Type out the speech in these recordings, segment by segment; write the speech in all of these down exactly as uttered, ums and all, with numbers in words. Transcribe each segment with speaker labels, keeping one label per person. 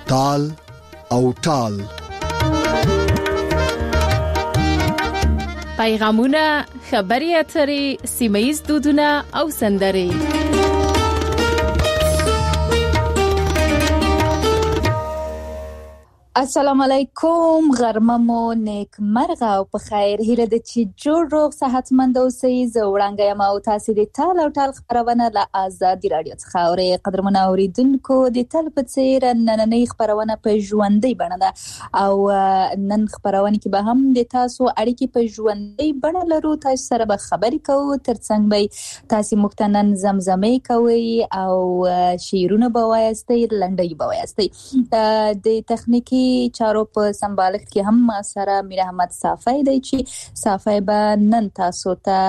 Speaker 1: تال او ټال.
Speaker 2: پیغامونه، خبري اترې، سیمه‌ییز دودونه او سندرې.
Speaker 3: السلام علیکم، غرمه مو نیک مرغه او په خیر. هیله ده چې جوړ روغ صحتمند اوسئ. زه وړانګه یم او تاسو د ټال او ټال خبرونه له آزادي رادیو څخه اورئ. قدرمن اوریدونکو، د ټال په څیر نننۍ خبرونه په ژوندۍ بڼه ده او نن خبرونه کې به هم د تاسو اړیکې په ژوندۍ بڼه لرو. تاسو سره به خبرې کوو، ترڅنګ به تاسو مختنن زمزمې کوي او شعرونه به وایستئ، لنډۍ به وایستئ. د تخنیکی چارو په سمبالښت کې هم ما سره میر احمد صافی دی چې صافی به نن تاسو ته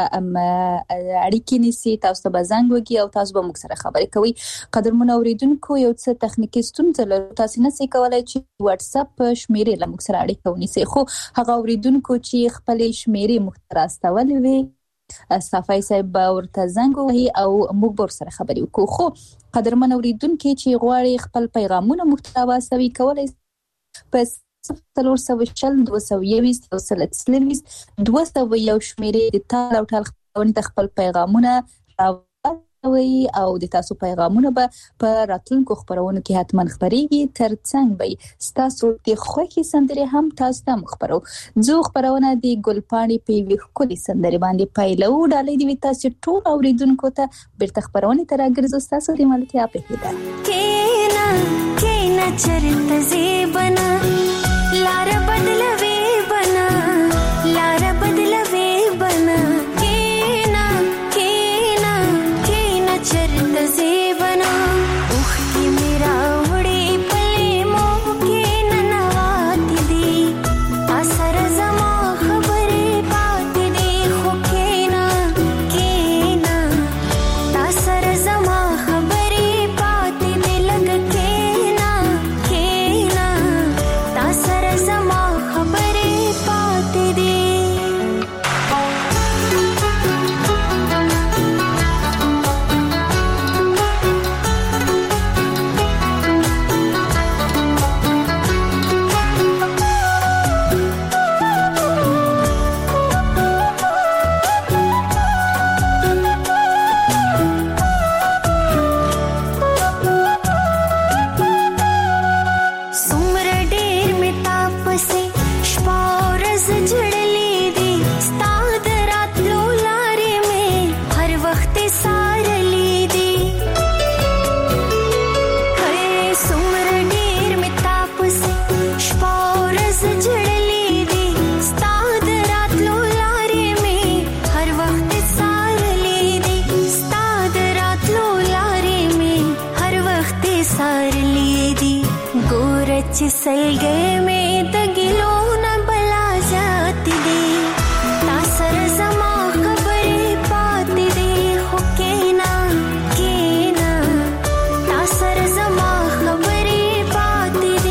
Speaker 3: اړیکې نیسي، تاسو ته به زنګ وکړي او تاسو به موږ سره خبرې کوي. قدرمن اوریدونکو، یو څه تخنیکی ستونزه لرو، تاسو نه سئ کولای چې واتس اپ شمیرې له موږ سره اړیکه ونیسئ، خو هغه اوریدونکو چې خپل شمیرې موږ ته راستولې وي، صافی صاحب به ورته زنګ ووهي او موږ به ورسره خبرې وکړو. خو قدرمن اوریدونکو چې غواړي خپل پیغامونه موږ ته واستوي، کولای په څلور سوه شل دوه سوه یویشت یو سل څلوېښت دوه سوه یو شمیرې د ټال او ټال خبرونه ته خپل پیغامونه راوړئ او د تاسو پیغامونه به په راتلونکو خبرونو کې حتما خبرېږي. ترڅنګ به ستاسو د خوښې سندرې هم تاسو ته خبرو. زه خبرونه د ګلپاڼې په یوې ښکلې سندرې باندې پیلو. ډالۍ دې وي تاسو ټول اوریدونکو ته. بیرته خبرونه ته راګرځو ستاسو د ملتیا په هیله.
Speaker 4: کینا کینا چرته زیبنا لار بدلوي بنا لار بدلوي بنا کینا کینا کینا چرته زیبنا اوخ کی میرا وړي پلي مو کینا نوات دي اثر زما خبرې پات دي خو کینا کینا اثر زما خبرې پات دي لګ کینا کینا اثر زما خبرې پات دي. सलगे में दगिलो न बला जाती दे तासर जमा खबरें पाती दे हो केना केना तासर जमा खबरें पाती दे.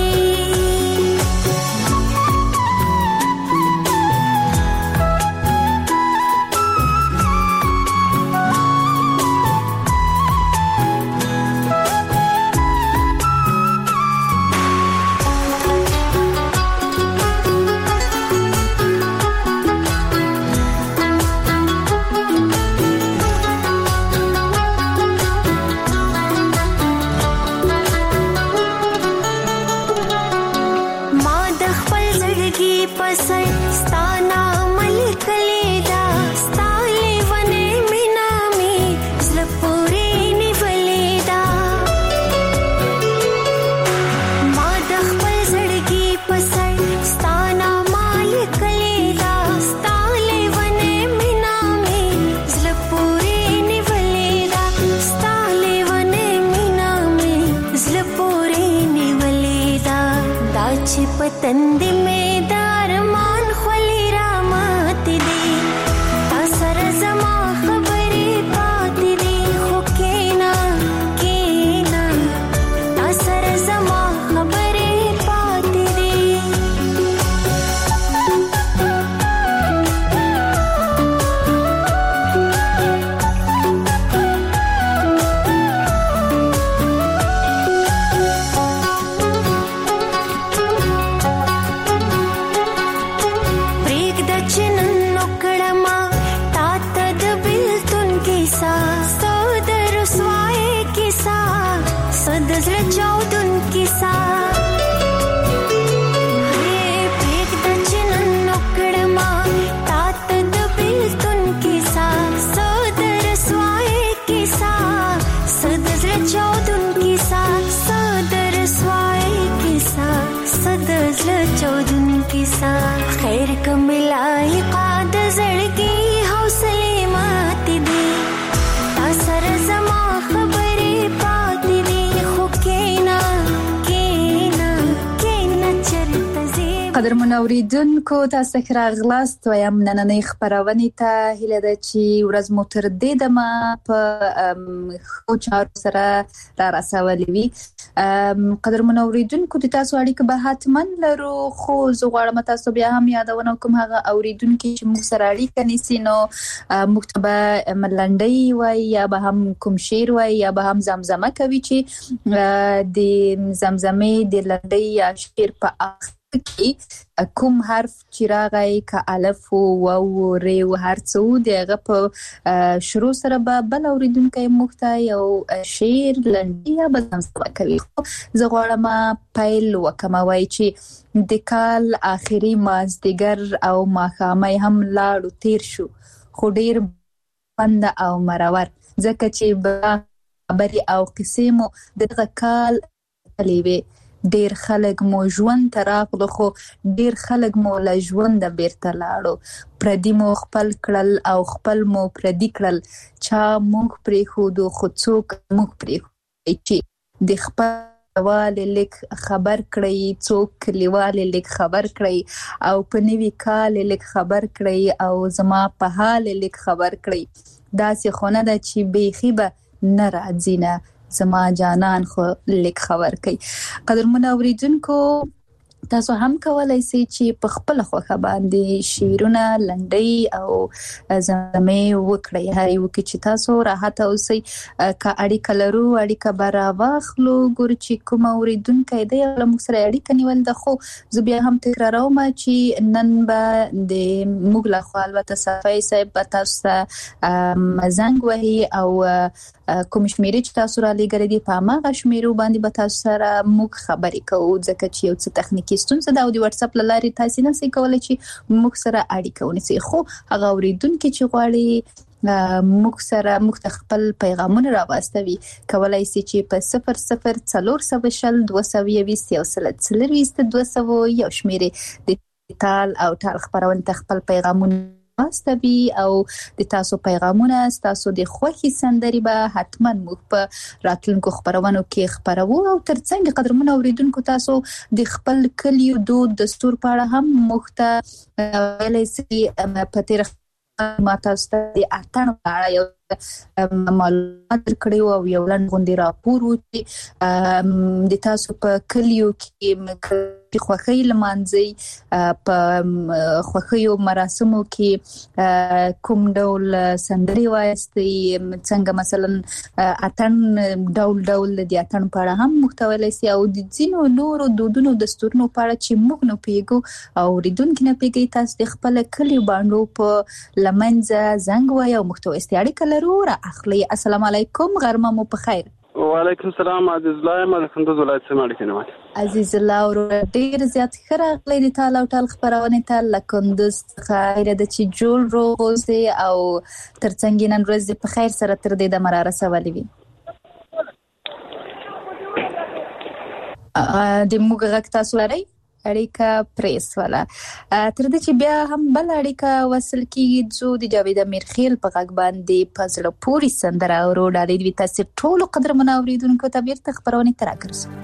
Speaker 4: पतंदी में दारमान खली रामाती दे तासर जमा खबरें पाती दे हो केना केना तासर जमा खबरें पाती दे.
Speaker 3: قدرمن اوریدونکو تاسو ښه راغلاست وایم نننۍ خبرونه ته هیله ده چې ورځ مو تر دې دمه په خو چارو سره را رسولې وي. قدرمن اوریدونکو تاسو اړیکه به حتمن لرو خو زه غواړم تاسو بیا هم یادونه کوم هغه اوریدونکو چې موږ سره اړیکه نیسي نو موږ ته ملنډي وای یا به هم کوم شعر وای یا به هم زمزمه کوي چې د زمزمې د لنډي یا شعر په کې کوم حرف چې راغی ک الف او واو ر او هر څو دغه په شروع سره به بل اوریدونکو مخته یو شعر لنډي به زمزمه کوي. زه غواړم پایل وکم وای چې د کال اخري مازدیګر او ماښامي هم لاړو تیر شو خو ډیر بند او مرور ځکه چې به خبري او قصې مو دغه کال لیوي ډیر خلک مو ژوند تراغلو خو ډیر خلک مو له ژوند بیرته لاړو پردي مو خپل کړل او خپل مو پردي کړل چا موږ پرې خو دو خو څوک موږ پرې خو چې د خپل والي لیک خبر کړی څوک لیوالي لیک خبر کړی او په نوي کال لیک خبر کړی او زما په حال لیک خبر کړی داسې خونه ده چې بیخي به نه راځي نه زما جانان خو لیک خبر کوي. قدرمن اوریدونکو تاسو هم کولای شئ چې په خپل خوخه باندې شیرونه لنډي او زمزمې وکړئ هر یو کې چې تاسو راحت اوسئ کا اړیکه لرو اړیکه برا واخلو ګور چې کوم اوریدونکو دی له موږ سره اړیکه نیول د خو زه بیا هم تکراروم چې نن به د موږ له خوا البته صفای صاحب به تاسو زنګ وهي او کوم شمیرې چې تاسو را لګرې دي په ما غشمیرو باندې به تاسو سره موږ خبرې کوو ځکه چې یو څه تخنیکی ستونزه دا د واتس اپ لاري تاسو نه سې کولای چې موږ سره اړیکه ونیسئ خو هغه اوریدونکو چې غواړي موږ سره موږ خپل پیغامونه راوستوي کولای شي چې په صفر صفر څلور سوه شل دوه سوه یویست یو سل څلوېښت دوه سوه یو شمیرې د ټال او ټال خبرونه خپل پیغامونه واستوي او د تاسو پیغامونه تاسو د خوښي سندري به حتما موږ په راتلونکو خبرونو کې خبرو او ترڅنګ قدرمن اوریدونکو تاسو د خپل کلیو دود دستور په اړه هم مخته ویلای شئ په تیر ما تاسو د اتن په اړه معلومات کړیو او یو لاندې غونډه راپور و چې د تاسو په کلیو کې په خوخي لمانځي په خوخيو مراسمو کې کوم ډول سندري وایستي څنګه مثلا اتن ډول ډول د اتن په اړه هم محتوی لسي او د ځینو نورو دودونو دستورونو په اړه چې موږ نه پیګو او ریدونکو نه پیګي تاسو د خپل کلیو باندې په لمنځه زنګ وای او محتوی استعاره ضرور اخلي. السلام علیکم غرمه مو په خیر.
Speaker 5: وعلیکم السلام عزیز الله ما کندوز ولایت سماړ کې نه
Speaker 3: عزیز الله ور ډیر زیات خراغلی د تعالی او تعالی خبرونه ته لکندوز خیر د چې جوړ روزي او ترڅنګ نن ورځ په خیر سره تر دې د مراره سوالي وي د موږ غږ تاسو لري اړیکه پریس والا تر دې چې بیا هم بل اړیکه وصل کیږي زو د جاوید میرخیل په غږ باندې پزړه پوری سندره او ډالې د تاسو ټول قدر منوریدونکو ته بیرته خبرونه تر راکړم.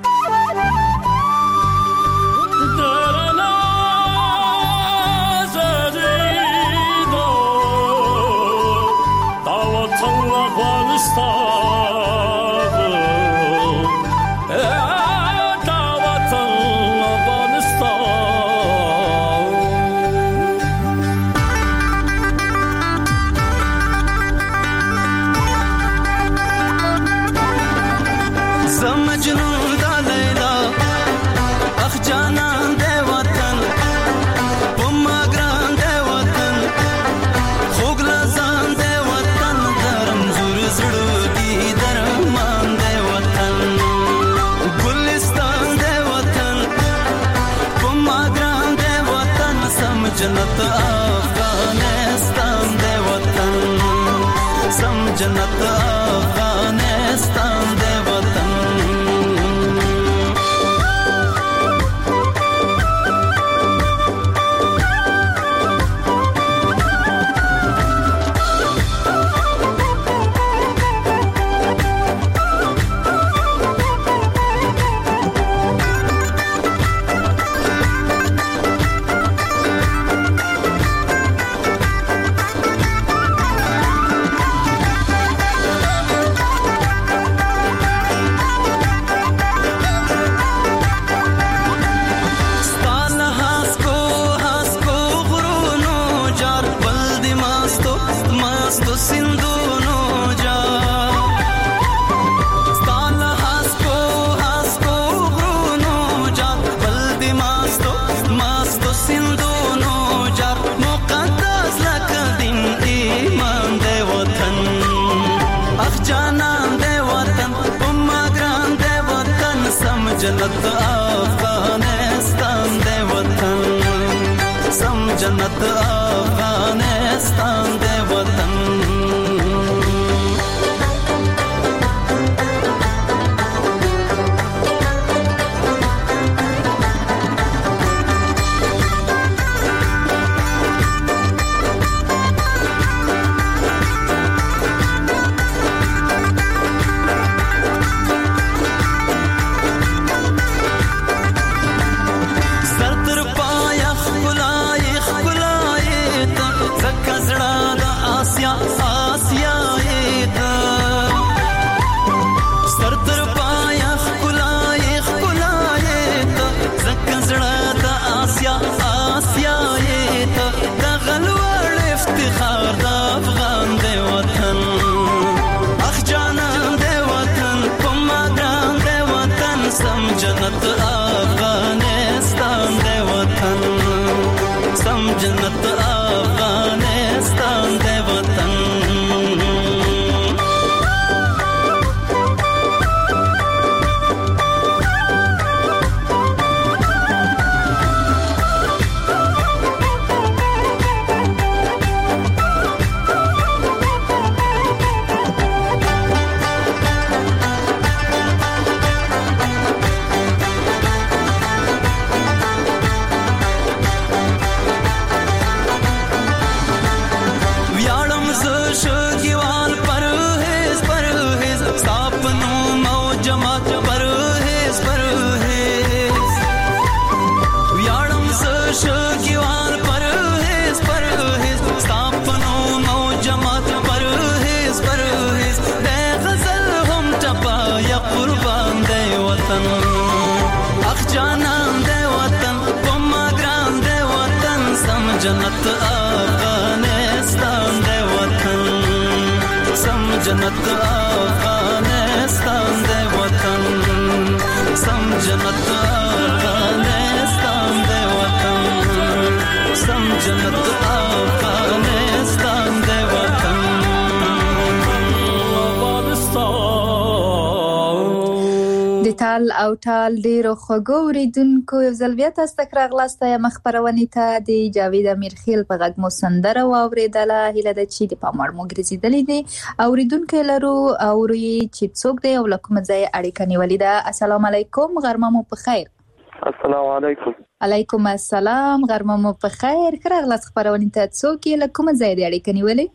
Speaker 6: خوګ لزان دې وطن درم زور زړه جنت افغانستان دی وطن سم جنت افغانستان دی وطن جنت افغانستان دی وطن سم جنت افغانستان دی وطن جنت افغانستان دی وطن سم جنت افغانستان دی وطن سم جنت افغانستان دی وطن سم جنت افغانستان دی وطن
Speaker 3: د تال او ټال ډیرو خوږو اوریدونکو یو ځل بیا تاسو ته راغلاست یم خبرونه ته د جاوید امیرخیل په غږ مو سندره واوریدله هیله ده چې د پاموړ مو ګرځیدلې دي اوریدونکو لرو اوري چې څوک دی او لکه مزه اړیکه نیولې ده السلام علیکم غرمه مو په خیر
Speaker 5: السلام علیکم
Speaker 3: علیکم السلام غرمه مو په خیر راغلاست خبرونه ته څوک لکه مزه اړیکه نیولې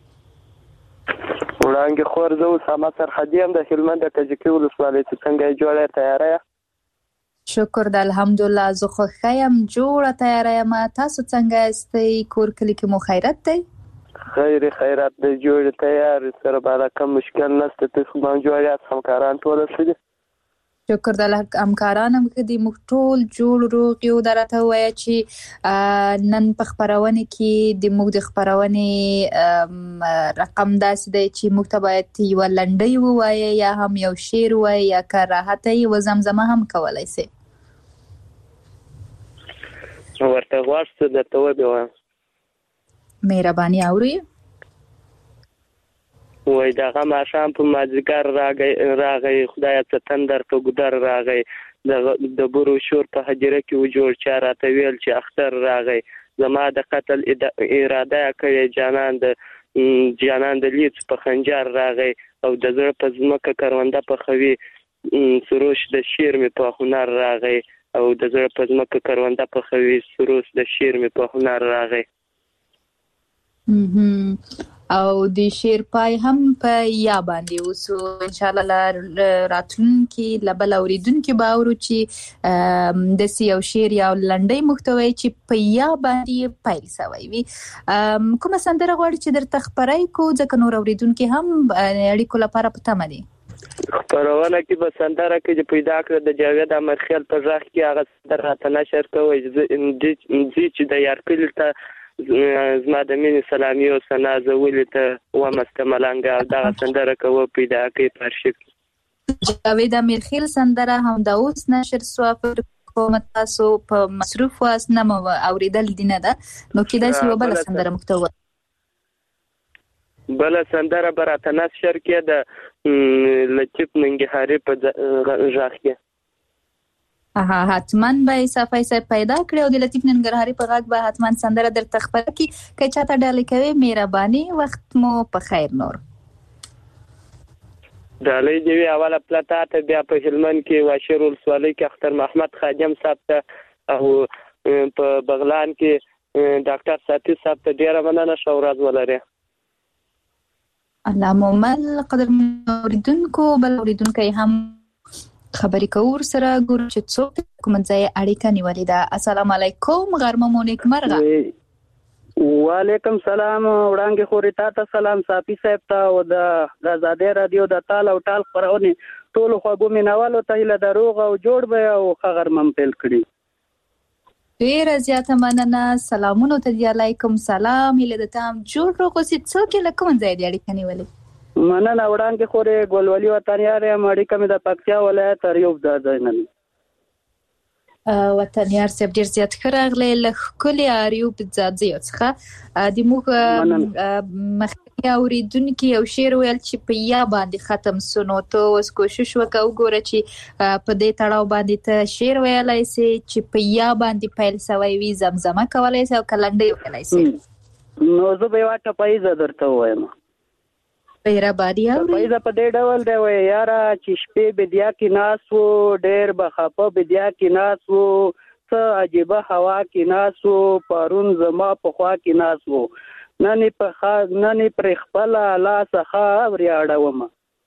Speaker 5: وړاندې خور زه اسامه سرحدي هم د هلمند د کجکي ولسوالۍ څخه څنګه جوړه تیاری
Speaker 3: شکر د الحمدلله زه خو خیم جوړه تیاری ما تاسو څنګه استئ کور کلی کې مو خیرت دی
Speaker 5: خیر خیرت د جوړ تیار سره بالا کم مشکل نشته تاسو باندې جوړه همکاران ټول سره
Speaker 3: شکر د همکارانم کې د مختول جوړ روغ یو درته وای چې نن په خبرونه کې د موږ د خبرونه رقم داسې دی چې موږ ته باید یو لنډي وای یا هم یو شعر وای یا کراهته یو زمزمه هم کولای شي
Speaker 5: ورته غواړم درته ووایم
Speaker 3: مهرباني اوري
Speaker 5: وای دغه ماشام په مازیګر راغی راغی خدای ته تندر ته ګدر راغی د بورو شور په حجره کې و جوړ چاره ته ویل چې اختر راغی زما د قتل اراده کوي جانان د جانان د لیڅ په خنجر راغی او د زړه په ځمکه کرونده په خوي سروش د شیر می په هنر راغی او د زړه په ځمکه کرونده په خوي سروش د شیر می په هنر راغی
Speaker 3: او د شیر پای هم په یا باندې وسو ان شاء الله راتلونکي لبل اوریدونکو باور چې د سیو شیر یا لنډي محتوی چې په یا باندې پایل سوي وي کومه سندره غواړي چې درته خبرای کو ځکه نور اوریدونکو هم اړیکو لپاره پته مدي
Speaker 5: خبرونه کې به سندره کې پیدا کړ د جاوید امیرخیل په ځخ کې هغه سندره ته نشر کوي چې د یارکل ته زما د مینې سلامي او سنا زولې ته ومسته ملنګه دا سندره کوو پیدا کې پرشک
Speaker 3: جاوید امیرخیل سندره هم د اوس نشر سوافر کوم تاسو په مصروف واس نه اوریدل دینه ده نو کې دا سی وبله سندره محتوی
Speaker 5: بل سندره براته نشر کې د لچپ ننګهاري په ځخ کې
Speaker 3: اها حتما به صفای صاحب پیدا کړی او د لطیف ننګرهاري په غږ به حتما سندره درته خپره کړي. که چاته ډالۍ کوي مهرباني، وخت مو په خیر. نور
Speaker 5: ډالۍ دی اوله پلاتا ته، بیا په هلمند کې واشر ولسوالۍ کې اختر محمد خادم صاحب ته، او په بغلان کې ډاکټر ساتي صاحب ته ډیره مننه. ښه ورځ ولرئ.
Speaker 3: الله مومل قدر اوریدونکو، بل اوریدونکو هم خبرې کوور سره ګورو چې څوک کوم ځای اړیکه نیولې ده. السلام علیکم، غرمه مو نیکمرغه.
Speaker 7: وعلیکم سلام، وړاندې خوري تاسو سلام صافي صاحب ته او د آزادۍ رادیو د تال او ټال خبرونه ټول خو مینوالو ته له دروغ او جوړ به او خبرمن پیل کړی.
Speaker 3: ډیره زیاته مننه. سلامونه ته دی. علیکم سلام. هله د تام جوړ روغسي څوک له کوم ځای دی اړیکه نیولې؟
Speaker 7: مننه وړاندې خوري ګولولي وطنیار یم، اړیکه مې د پکتیا ولایت ریوب د ځای نه.
Speaker 3: وطنیار صاحب ډیر زیات خراغله له کلی اریوب ځاځي څخه د موږ مخکې اوریدونکو یو شعر ویل چې په یا باندې ختم سونو ته اوس کوشش وکاو ګوره چې په دې تړاو باندې ته شعر ویلای سي چې په یا باندې پیل سوی وي، زمزمه کولای سي او کلنډي ویلای سي.
Speaker 7: نو زه به واټه پایزه درته وایم.
Speaker 3: پیرا باریا
Speaker 7: پایزه په دې ډول دی وای یاره چې شپې بدیا کې ناس وو، ډېر بخپه بدیا کې ناس وو، څه عجيبه هوا کې ناس وو، پرون زما په خوا کې ناس وو، نن په خاص نن پر خپل لا څخه ورياړوم.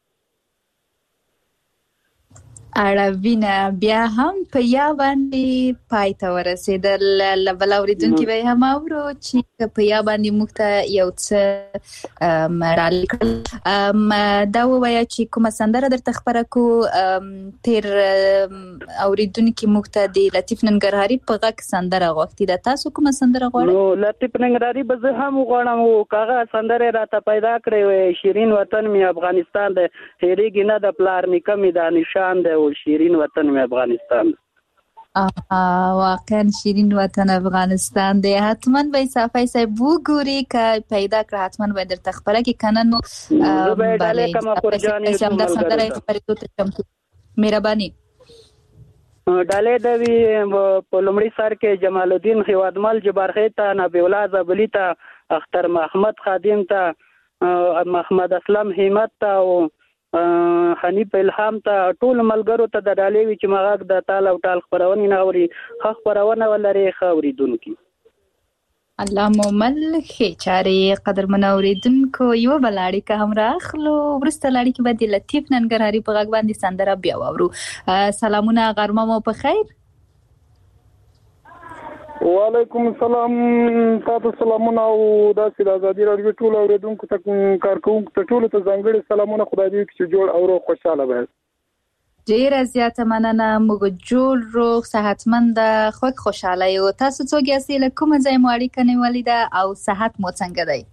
Speaker 3: اړوینه بیا هم په یا باندې پای ته ورسېدل. بل اوریدونکي به هم اورو چې په یا باندې موږ ته یو څه ډالۍ کړل. دا ووایه چې کومه سندره درته خپره کو. تیر اوریدونکي موږ ته د لطیف ننګرهاري په غږ سندره غوښتي ده. تاسو کومه سندره غواړئ؟
Speaker 7: نو لطیف ننګرهاري به زه هم غواړم او کاغه سندره راته پیدا کړې وي. شیرین وطن می افغانستان ده، هېریږي نه د پلار نیکه می د نشان ده، شیرین وطن می افغانستان.
Speaker 3: آها واقعا شیرین وطن افغانستان دی. حتما به صفای صاحب وګوري که پیدا کړ حتما به درته خبره کې کنه. نو
Speaker 7: بله کومه پرجانې
Speaker 3: مهرباني
Speaker 7: ډالې دوی په لومړي سر کې جمال الدین هیوادمل جبارخی ته، نبی الله زبلی ته، اختر محمد خادم ته، محمد اسلم همت ته او حنیف الهام ته، ټول ملګرو ته د ډالې وی چې مغاک د تال او ټال خبرونه ناوري خ خبرونه ولري خوریدونکو.
Speaker 3: الله مومل خېچاري قدر منوریدونکو یو بلاړی که هم راخلو ورسته لاړی کې باندې لطیف ننګرهاري په غږ باندې سندره بیا وورو. سلامونه، غرمه مو په خیر.
Speaker 8: وعلیکم السلام. تاسو سلامونه او د آزادۍ رادیو ټول اوریدونکو ته کارکونکو ته ټول ته ځانګړي سلامونه. خدای دې چې جوړ او روغ خوشاله وي.
Speaker 3: ډیره زیاته مننه. موږ جوړ روغ صحتمند خوښ خوشاله یو. تاسو څوک یاست؟ له کوم ځای مو اړیکه نیولې ده او صحت مو څنګه دی؟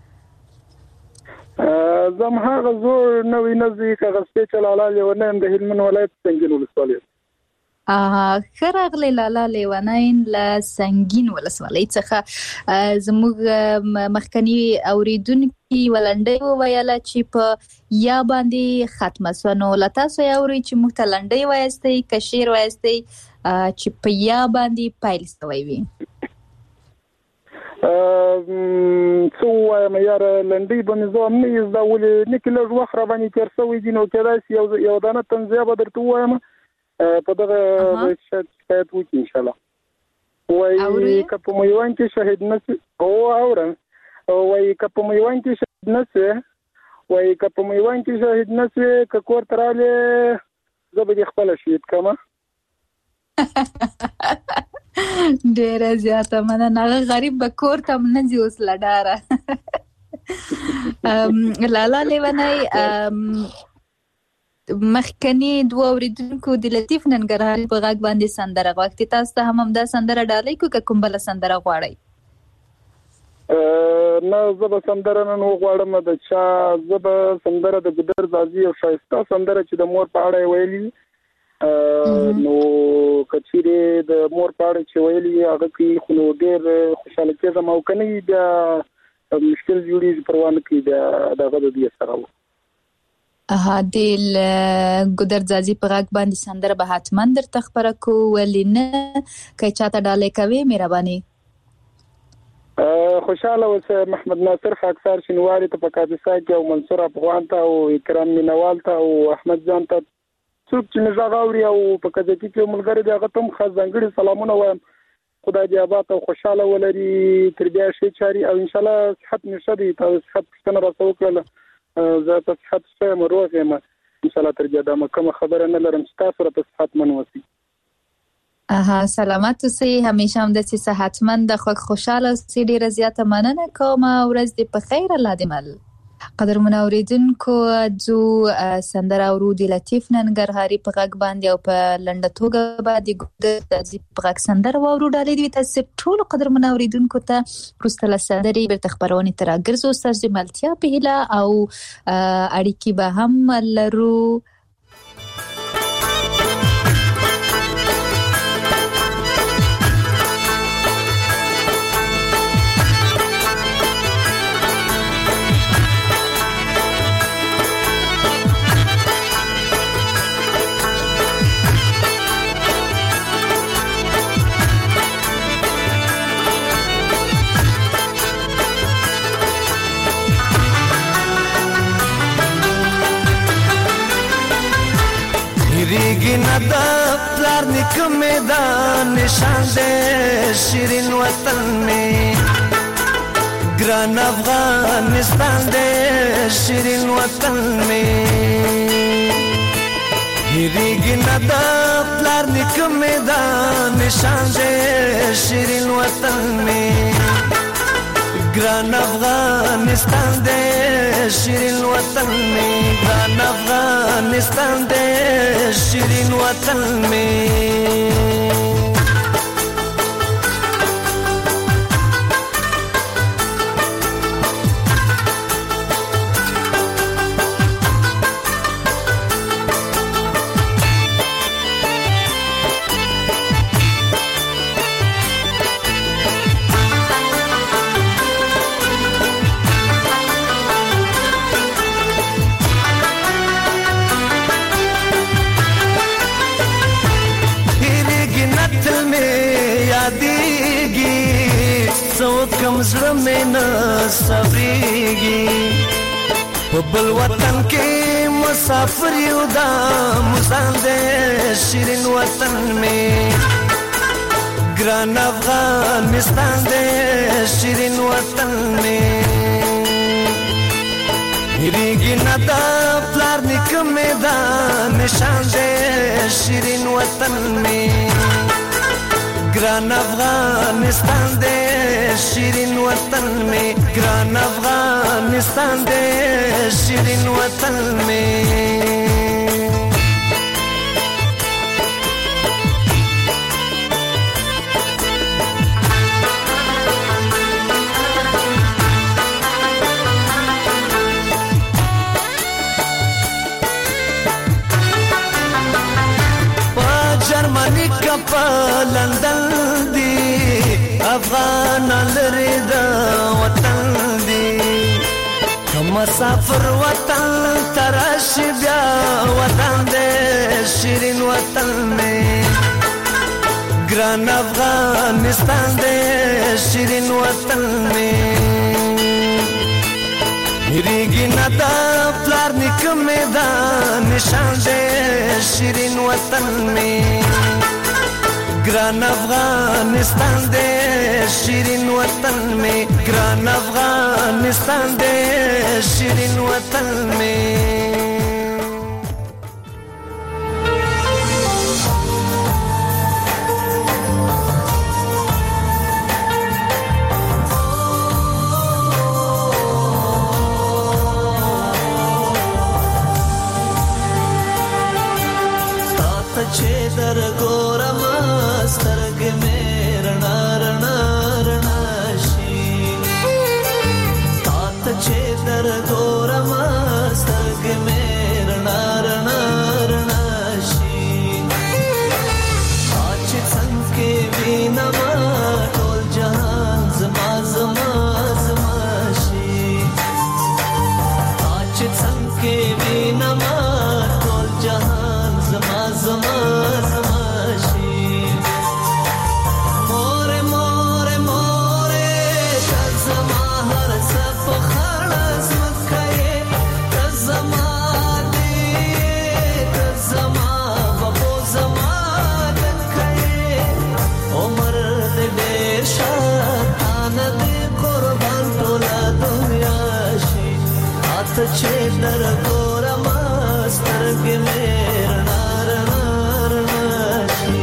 Speaker 8: زم هغه زوړ نوې نزدې کغه سپیشل اعلی لیونین د هلمند ولایت سنگین ولسوالۍ.
Speaker 3: آها خراغلی لالا لیوانین له سنگین ولسوالۍ څخه. زموږ مخکنی اوریدونکي ولنډۍ وویله چې په یا باندې ختمه سوه. نو له تاسو یې اورئ چې موږ ته لنډۍ وایستئ که شعر وایستئ چې په یا باندې پیل سوی وي.
Speaker 8: څه ووایم یاره لنډۍ به مې زه هم نه زده ولې نکې لږ وخت را باندې تېر سوی دي. نو کېدای شي یو دانه تنزیه به درته ووایم په دغه شکایت وکړي انشاءالله. وایي که په میوان کې شهید نسي او اورم وایي که په میوان کې شهید نسي وایي که په میوان کې شهید نسي که کور ته رالې زه به دې خپله شهید کړمه.
Speaker 3: ډېره زیاته مننه. هغه غریب به کور ته هم نه ځي اوس له ډاره. لالا لیونی مخکنی دوه اوریدونکو د لطیف ننګرهاري په غږ باندې سندره غوښتي. تاسو ته هم همدا سندره ډالۍ کو که کوم بله سندره غواړئ؟
Speaker 8: نه زه به سندره نن وغواړم د چا. زه به سندره د ګودر ځاځي او ښایسته سندره چې د مور په اړه یې ویلي. نو که چیرې د مور په اړه چې ویلي هغه کې خو نو ډېر خوشحاله کېږم او که نه بیا مشکل جوړېږي پروا نه کوي بیا د هغه د دې سره و.
Speaker 3: اها د ګودر ځاځي په غږ باندې سندره به حتما درته خبره کو ولینه کای چاته ډالې کوي مهرباني
Speaker 8: خوشاله اوسه محمد ناصر خاکسار شینواری ته په کاپیسا کې او منصور افغان ته او اکرام مینوال ته او احمد جان ته څوک چې مزه غاوري او په کځکی کې ملګری دی هغه تم خاص ځانګړي سلامونه وایم خدای دې آباد او خوشاله ولري تربیه شي چاري او ان شاء الله صحت نشه دي تاسو صحت څنګه راځو کړل زه په صحت سره مروه یم ان شاء الله ترجه دا کوم خبره نه لرم چې تاسو را په صحت من وسی
Speaker 3: اها سلامت اوسئ همیشه هم د صحتمند خو خوشاله اوسئ ډیره زیاته مننه کوم ورځ دې په خیر الله دې مل قدرمن اوریدونکو جو سندره ورو دی لطیف ننګرهاري په غږ باندې او په لنډه توګه باندې ګودر د په غږ سندره ورو ډالې دی تاسو ټول قدرمن اوریدونکو ته پرستله سندري بیرته خبرونه تر ګرځو ستاسو ملتیا په هله او اړیکی به هم لرو
Speaker 6: ریگی ندا پلار نکم دا نشان دے شیرین وطن میں گران افغانستان دے شیرین وطن میں ریگی ندا پلار نکم دا نشان دے شیرین وطن میں گران افغانستان دے شیرین وطن میں گران افغانستان دے شیرین وطن میں کم زړه مې نه صبرېږي په بل وطن کې مسافر یو دا مزان دې شیرین وطن مې ګران افغانستان دې شیرین وطن مې هېرېږي نه دا پلار نیکه مې دا نشان دې شیرین وطن مې گران افغانستان دے شیرین وطن میں گران افغانستان دے شیرین وطن میں جرمنی کا پا لندن دی افغان لری دا وطن دی کم مسافر وطن تراش بیا وطن دے شیرین وطن میں گران افغانستان دے شیرین وطن میں هېرېږي نه دا پلار نیکه مې دا نشان دے شیرین وطن میں گران افغانستان دے شیرین وطن میں گران افغانستان دے شیرین وطن میں
Speaker 9: چې در ګورم سترګې مې رڼا رڼا رڼا شي تا ته چې در ګورم سترګې مې رڼا رڼا رڼا شي چې څنګه وینم ټول جهان زما زما زما شي چې څنګه وینم چې در ګورم سترګې مې رڼا رڼا رڼا شي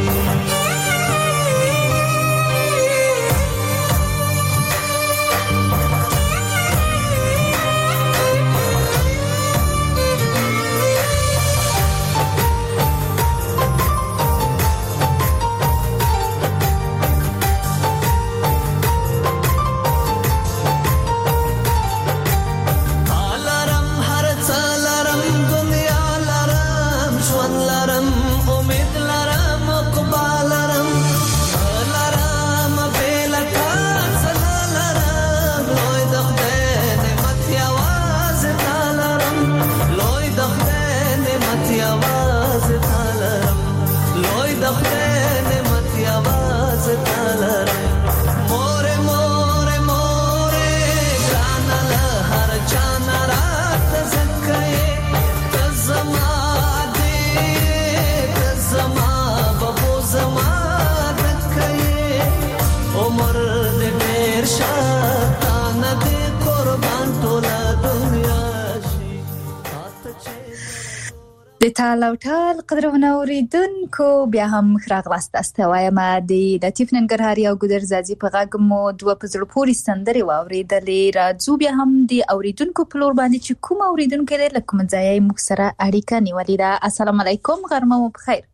Speaker 3: د تال او ټال قدرونه اوریدونکو بیا هم راغلاست استوایم د لطیف ننګرهاري او ګودر زازي په غږ مو دوه په زړه پورې سندرې واورېدلې. راځو بیا هم د اوریدونکو په لور باندې چې کوم اوریدونکو لري له کوم ځای موږ سره اړیکه نیولې ده. السلام علیکم، غرمه مو بخیر.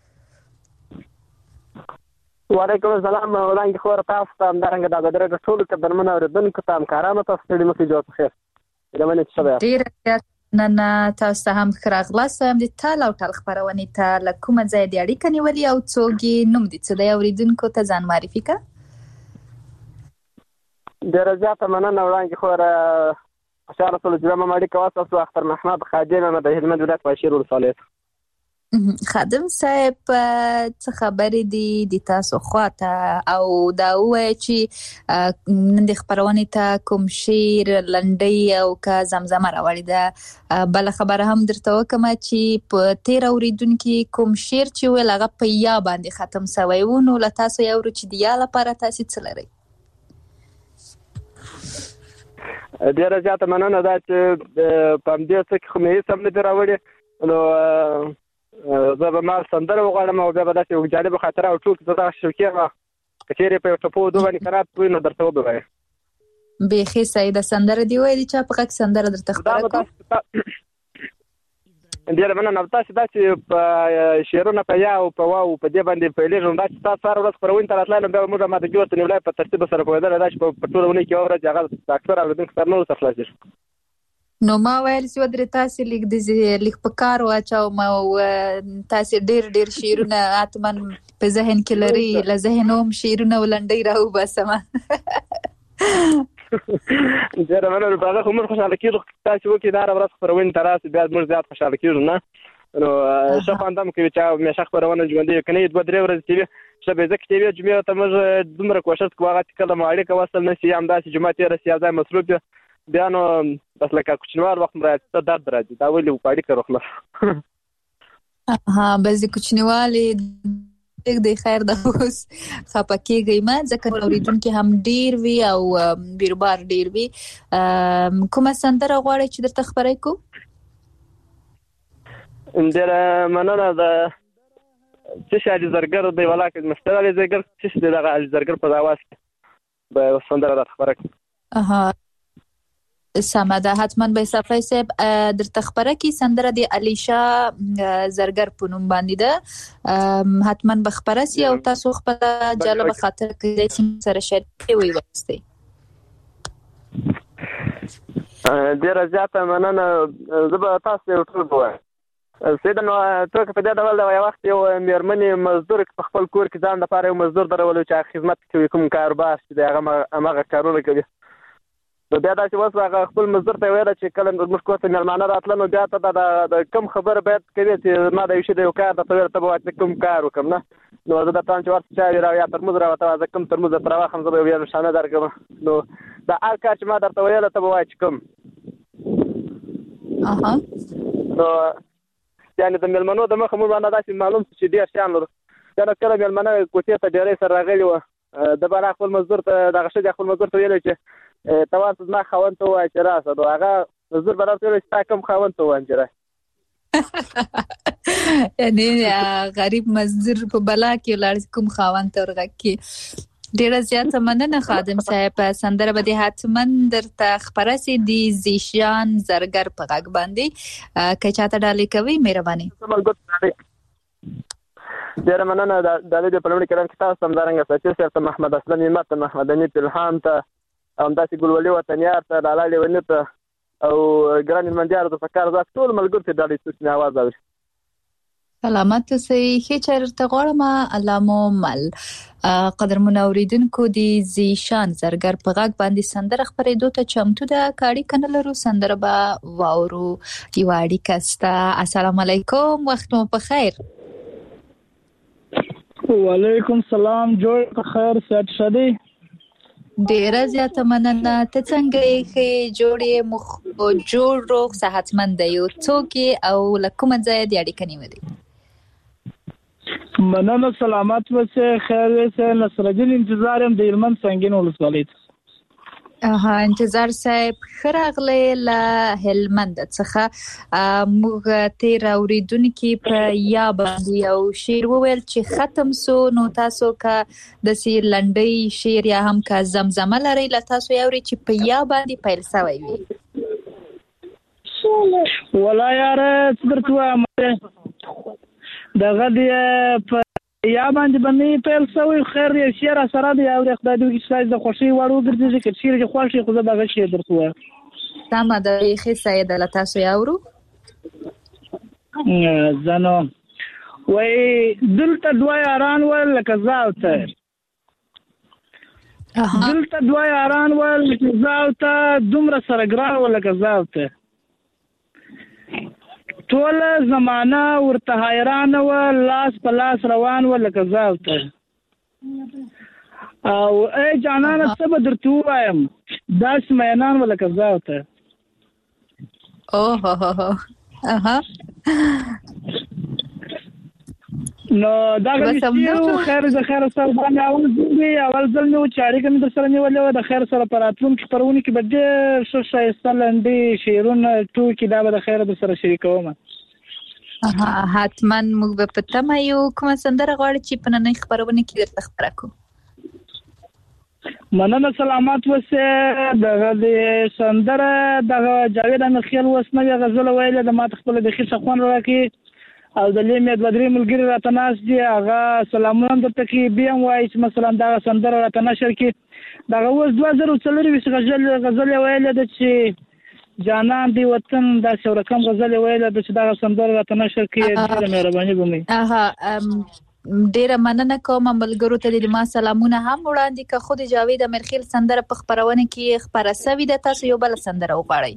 Speaker 10: وعلیکم السلام. وړاندې خو تاسو ته همدارنګه د ګودر د ټولو کبرمن اوریدونکو ته همکارانو ته ستړي مخې جوړ بخیر. دا باندې څه ده
Speaker 3: ډیر نن تاسو هم خراغلاس هم د تال او ټال خبرونه ته له کوم ځای دی اړیکه نیولې او څوګي نوم دي څه دی اوریدونکو ته ځان معرفي کا.
Speaker 10: ډیر زیاته مننه. وړاندې خو اشاره سره چې ما اړیکه واسطه اختر محمد خادم د هلمند ولایت بشیر ولسوالۍ.
Speaker 3: خادم صاحب څه خبرې دي د تاسو خواته او دا وایي چې نن د خبرونه ته کوم شیر لنډي او کا زمزمه راوړي ده. بل خبره هم درته وکم چې په تیر اوریدونکو کوم شیر چې ول هغه په یا باندې ختم شوی و نو له تاسو یو رچ دی یا لپاره تاسو څه لري.
Speaker 10: ډیر زیاته مننه دا چې په دې څه کې خو مې سم نه دراوړي نو زه به ما سندره وغواړم او بیا به داسې یو جالبه خاطره او ټول دغه شوکې وه که چېرې په یو ټپو دوه باندې قناعت وي نو درته وبوایم.
Speaker 3: بیخي سیده سندره دی ویلي چا په غږ سندره درته خبره کوم.
Speaker 10: ډېره مننه. تاسې دا چې په شعرونه په یا او په واو په دې باندې پیلېږم دا چې تاسو هره ورځ خپرونې ته راتلی نو بیا به موږ ما د جوړ ته نیولی په ترتیب سره پوهېدلی دا چې په ټوله اونۍ کې یوه ورځ هغه د اکثر اورېدونکو سره نه ورته خلاصېږي.
Speaker 3: نو ما ویل چې ودرې تاسې لیک د لیک په کار واچوم او تاسې ډېر ډېر شعرونه حتما په ذهن کې لري له ذهنه هم شعرونه ولنډۍ راوباسم.
Speaker 10: ډېره مننه. په هغه خو موږ خوشحاله کېږو تاسې وکړئ دا هره ورځ خپرونې ته راسئ بیا موږ زیات خوشحاله کېږو نه نو ښه خوند هم کوي چې همیشه خپرونه ژوندۍ وي که نه یې دوه درې ورځې چې وي ښه به ځکه چې وي جمعې ته موږ دومره کوښښ کوو هغه چې کله مو اړیکه وصل نه شي یا همداسې جمعه تېره شي یا ځای مصروف وي بیا نو بس لکه کوچنیوال وخت راځي ته درد راځي دا ولې په اړیکه روخلاص.
Speaker 3: ها بس د کوچنیوالې د خیر د اوس خپه کېږئ ما ځکه اوریدونکي هم ډېر وي او بیربار ډېر وي. کومه سندره غواړئ چې درته خبرې کوو؟
Speaker 10: ډېره مننه. د څه شي علي زرګر دی ولاکه مستر علي زرګر څه شي دغه علي زرګر په اواز کې به سندره راته خبره کړم.
Speaker 3: اها سمه ده حتما به صفای صاحب درته خبره کی سندره د علیشا زرګر په نوم باندې ده حتما به خبره سي او تاسو خپل جالب خاطر کې سره شریک وي واسطه.
Speaker 10: ډیره زیاته مننه. زه به تاسو ته ټول وایم سیده نو ته په دې ډول دا یو وخت یو میرمنې مزدور په خپل کور کې ځان لپاره یو مزدور درولو چې خدمت کوي کوم کاروبار چې هغه هغه کارونه کوي نو بیا دا چې اوس هغه خپل مزدور ته ویل چې کله موږ کور ته مېلمانه راتله نو بیا ته د کوم خبره باید کوي چې ما دا یو شی د یو کار درته ویل ته به وایې کوم کار وکړم نه نو زه درته وایم چې ورته چای را یا ترموز راوته زه کوم ترموز درته راواخلم زه به یو بیا نښانه درکړم نو دا هر کار چې ما درته ویل ته به وایې چې کوم نو یعنې د مېلمنو د مخه موږ باندې داسې معلوم چې ډېر شیان لرو بیا نو کله مېلمنه کوڅې ته ډېرۍ سره راغلي وه د به خپل مزدور ته دغه ښځې خپل مزدور ته ویلی چې ته ورته زما خاوند ته ووایه چې راسه نو هغه مزدور به راته وایي ستا کوم خاوند ته وانجره
Speaker 3: یعنی غریب مزدور په بلا کې ولاړ کوم خاوند ته ورغږ کې. ډیره زیاته مننه خادم صاحب. سندره به دې حتما درته خپره سي د زیشان زرګر په غږ باندې. که چاته ډالۍ کوي مهرباني.
Speaker 10: ډیره مننه. ډالۍ دې په لومړي کرام کې تاسو همدارنګه ساتي صاحب ته، محمد اسلم همت ته، محمد حنیف الهام ته، همداسې ګلولي وطنیار ته، لالا لیوني ته او ګران المنجار ته فکر زه ټول ملګرو ته ډالۍ سوچنه आवाज اوري.
Speaker 3: سلامت اوسئ. ښه چېرته غواړم الله مو مل. قدرمن اوریدونکو د زیشان زرګر په غږ باندې سندره خپرېدو ته چمتو ده. که اړیکه نه لرو سندره به واورو. یوه اړیکه شته. السلام علیکم، وخت مو په خیر.
Speaker 11: وعلیکم سلام، جوړ په خیر، صحت ښه دی؟
Speaker 3: ډیره زیاته مننه. ته څنګه یې؟ ښه جوړ یې؟ مخ جوړ روغ صحتمند یو. څوک یې او له کومه ځایه دې اړیکه نیولې؟
Speaker 11: مننه، سلامت اوسئ، خیر اوسئ. نصرالدین انتظار یم د هلمند سنګین ولسوالۍ ته.
Speaker 3: اها، انتظار صاحب ښه راغلی له هلمند څخه. موږ تېر اورېدونکي په یا باندې یو شعر وویل چې ختم سو، نو تاسو که داسې لنډۍ شعر یا هم که زمزمه لرئ له تاسو یې اورئ چې په یا باندې پیل سوی وي.
Speaker 11: ولا یاره څه درته ووایم، دغه دې په یا باندې باندې پیل سوی. خیر یو شعر سره دی او خدای دې وکړي چې د خوښۍ وړ وګرځي چې شعر چې خوښ شي خو زه دغه شعر درته وایم.
Speaker 3: سمه ده، ښه سید له تاسو یې اورو.
Speaker 11: زه نو وایي دلته دوه یاران ول لکه زه او ته، دلته دوه یاران ول لکه زه او ته، دومره سره ګران ول لکه زه او ته، ټوله زمانه ورته حیرانه وه، لاس په لاس روان وه لکه زه او ته. او ای جانانه څه به درته ووایم، داسې مینان وه لکه زه او ته.
Speaker 3: اوه اها
Speaker 11: نو دغه شعر خیر د خیر سره باندې اول ځل اول ځل نو چې اړیکه مې درسره نیولې وه، د خیر سره په راتلونکي خپرونې کې به ډېر ښه ښایسته لنډې شعرونه ټوکې دا به د خیر درسره شریکوم.
Speaker 3: حتما موږ به په تمه یو. کومه سندره غواړئ چې په نننۍ خپرونه کې درته خپره کړو؟
Speaker 11: مننه، سلامت اوسئ. دغه د سندره دغه جاوید امیرخیل اوس نوې غزله ویلې ده، ما ته خپله بیخي ښه خوند راکړي او د لیمې دوه درې ملګري راته ناست دي، هغه سلامونه درته کوي. بیا هم وایي چې مثلا دغه سندره راته نشر کړي. دغه اوس دوه زره څلرویشت غزل یې ویلې ده چې جانان دی وطن، داسې یو رقم غزل یې ویلې ده چې دغه سندره راته نشر کړي. ډېره مهرباني به مې.
Speaker 3: ډیره مننه کوم. ملګرو ته د ما سلامونه هم وړاندې که خو د جاوید امیرخیل سندره په خپرونه کې خپره سوې ده، تاسو یو بل سندره وغواړئ.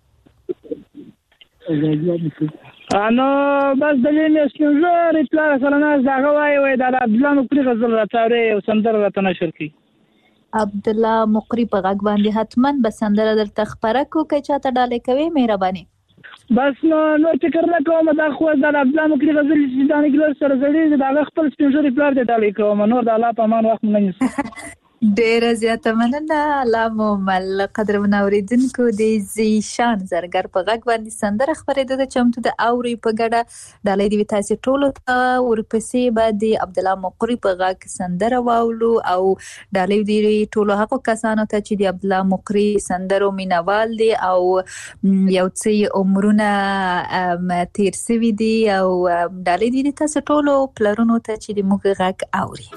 Speaker 11: نو بس د لیمې سپین ږیري پلار سره ناست هغه وایي وایي د عبدالله مقري غزل راته اورې یو سندره راته نشر کړي.
Speaker 3: عبدالله مقري په غږ باندې حتما به سندره درته خپره کړو. که چاته ډالۍ کوي مهرباني.
Speaker 11: بس نو نور فکر نه کوم، دا خو د عبدالله مقري غزل چې د انګلیس سره زړېږي د هغه خپل سپین ږیري پلار ته ډالۍ کوم. نور د الله په امان وخت نه نیسم.
Speaker 3: ډیره زیاته مننه. الله مو مل. قدرمن اوریدونکو د زیشان زرګر په غږ باندې سندره خپرېدو ته چمتو ده. اورئ په ګډه. ډالۍ دې وي تاسې ټولو ته. ورپسې به د عبدالله مقري په غږ سندره واولو او ډالۍ دې ټولو هغو کسانو ته چې د عبدالله مقري سندرو مینوال دي او یو څه عمرونه تیر سوي دي، او ډالۍ دې تاسې ټولو پلرونو ته چې د موږ غږ اوري.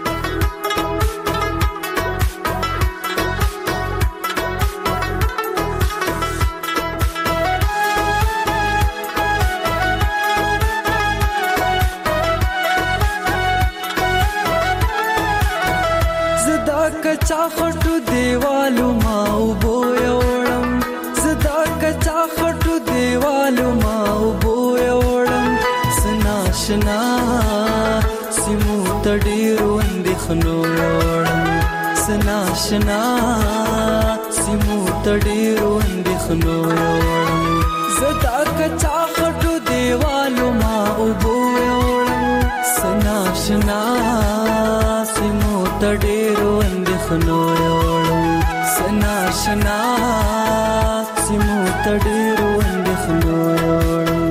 Speaker 9: کچا خټو دیوالو ما وبو یوړم، زدا کچا خټو دیوالو ما وبو یوړم، سنا شنا سیمو تډیرو اندخنو یوړم، سنا شنا سیمو تډیرو اندخنو یوړم، زدا کچا خټو دیوالو ما وبو یوړم، سنا شنا سیمو تډیرو اندخنو یوړم، سنا شنا سیمو تډیرو اندېښنو یوړم.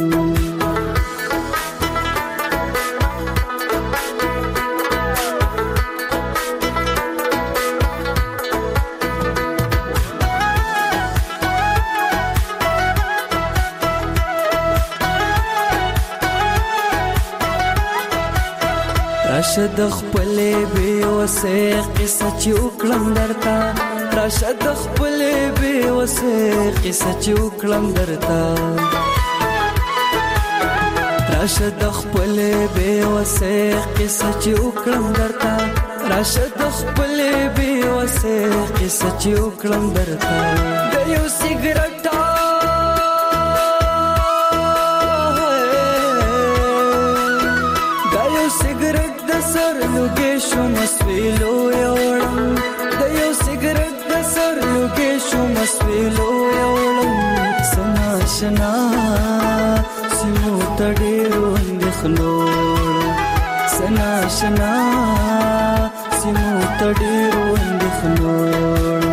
Speaker 9: راشد خپلې بې وسې قصه چې وکړم درته، راشد خپلې بې وسې قصه چې وکړم درته، راشد خپلې بې وسې قصه چې وکړم درته، راشد خپلې بې وسې قصه چې وکړم درته. د یو سیګریټ سیګریټ د سر لوګې شوم سویلو یوړم، د یو سیګریټ د سر لوګې شوم سویلو یوړم. سنا شنا سیمو تډیرو اندېښنو یوړم، سنا شنا سیمو تډیرو اندېښنو یوړم.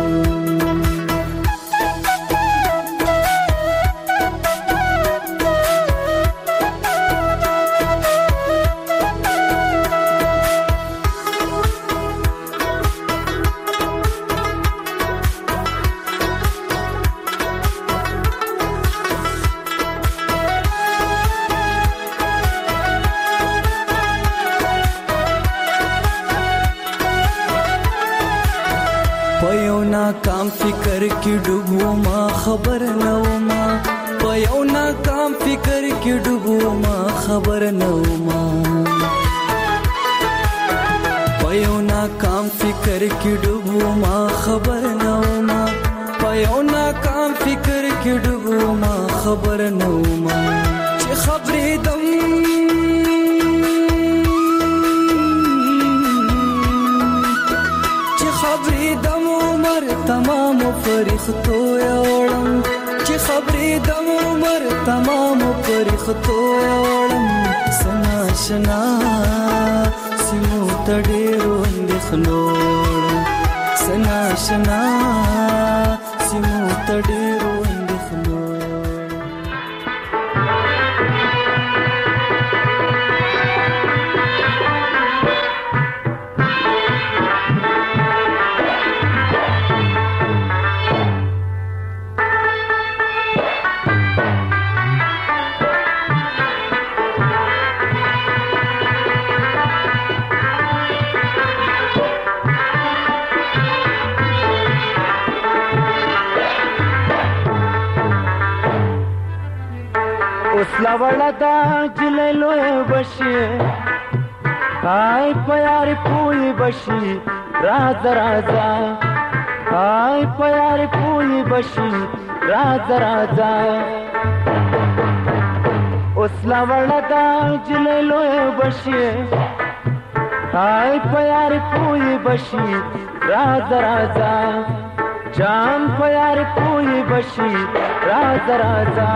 Speaker 9: ناکام فکر کی ډوبو ما خبر نه وما، په یو ناکام فکر کی ډوبو ما خبر نه وما، په یو ناکام فکر کی ډوبو ما خبر نه وما، په یو ناکام فکر کی ډوبو ما خبر نه وما. چې خبرې دم چې خبرې دم تمام فرښتو یوړم، چې خبرې د عمر تمام فرښتو یوړم. سنا شنا سیمو تډیرو اندېښنو یوړم، سنا شنا سیمو تډیرو اندېښنو یوړم.
Speaker 12: لوړه دا جلې لوی بشي، آی پیار پوی بشي راز رازا، آی پیار پوی بشي راز رازا. اوس لوړه دا جلې لوی بشي، آی پیار پوی بشي راز رازا، جان پیار پوی بشي راز رازا.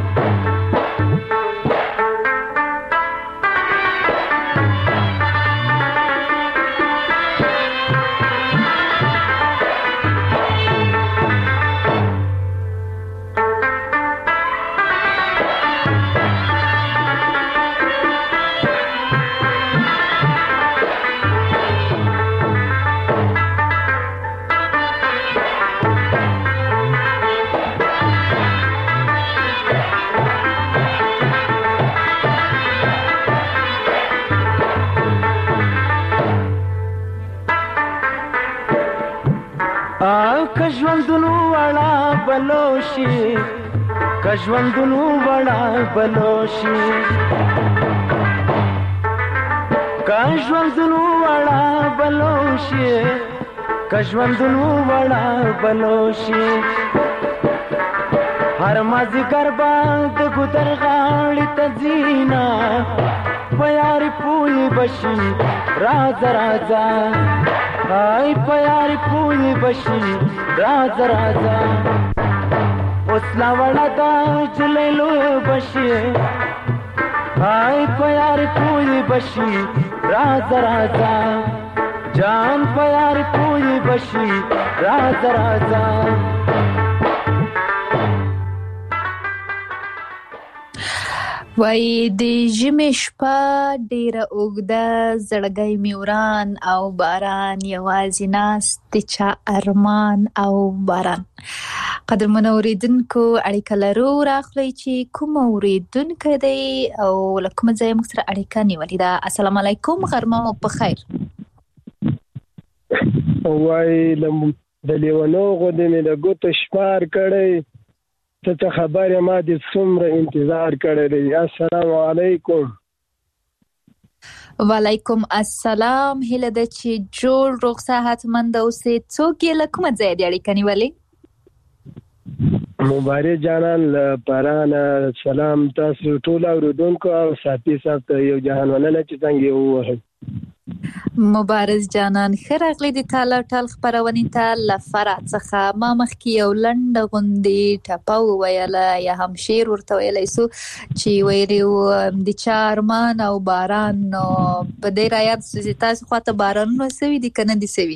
Speaker 12: کژوندونو وړا بلوشي، کژوندونو وړا بلوشي، کژوندونو وړا بلوشي، کژوندونو وړا بلوشي. هر مازیګر باندې ګودر غاړې ته ځینا، پیار پوی بشي راز رازا، آی پیار پوی بشي راز رازا. اوس لوړه دا جلې لوی بشي، آی پیار پوی بشي راز رازا، جان پیار پوی بشي راز رازا.
Speaker 3: وای د ژمي شپه ډیره اوږده زړګی مې وران او باران یوازې ناست د چا ارمان او باران. قدرمن اوریدونکو اړیکه لرو راخلی چې کوم اوریدونکو دی او له کوم ځای موږ سره اړیکه نیولې ده. السلام علیکم، غرمه مو په خیر.
Speaker 13: وای لم د لیونو غوډې مې د ګوتو شمار کړی، ته خبره ما دې څومره انتظار کړی دی. السلام علیکم.
Speaker 3: وعلیکم السلام. هله د چې جوړ روغ صحتمند اوسې. څوک یې له کومه ځای دی اړیکه نیولې؟
Speaker 13: مبارک جانان له پرانه. سلام تاسو ټول اوریدونکو او ساتي صاحب ته یو جهان وننه چې څنګه ووهل.
Speaker 3: مبارز جانان خراغلی د تعالی ټال خبرونې ته لفرع څخه ما مخکې یو لنډ غوندې ټپه وویله یا هم شعر ورته ویلی سو چې ویلي و د چا ارمان او باران. نو په دې رایاد سو چې تاسو خواته بارانونه سوي دي که نه دي سوي؟